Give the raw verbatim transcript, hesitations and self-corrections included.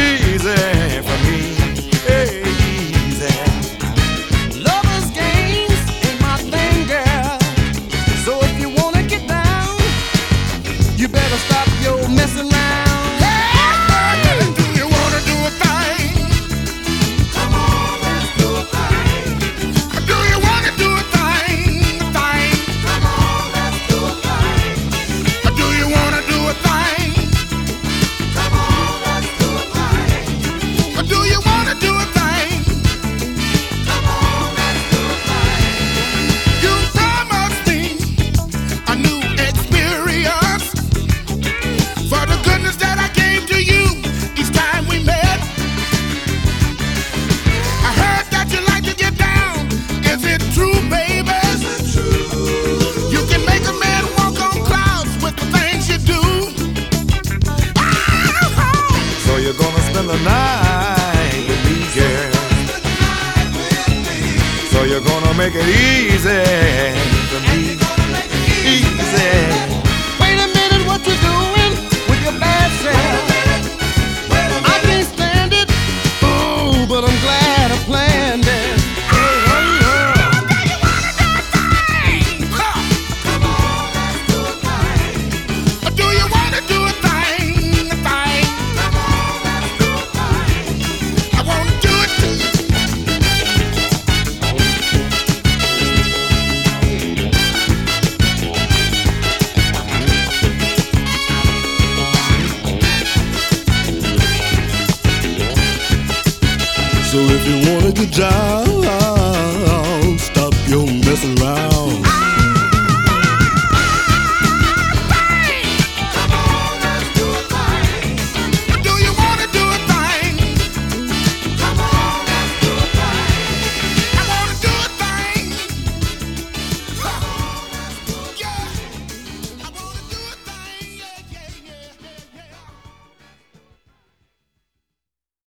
easy for me. Hey, easy. Lovers games ain't my thing, girl. So if you wanna get down, you better stop your messing around. You're gonna spend the night with me, girl. So you're gonna make it easy for me. Easy. Wait a minute, what you doing with your bad self? I can't stand it. Oh, but I'm glad I planned it. So if you want a good job, stop your messing around.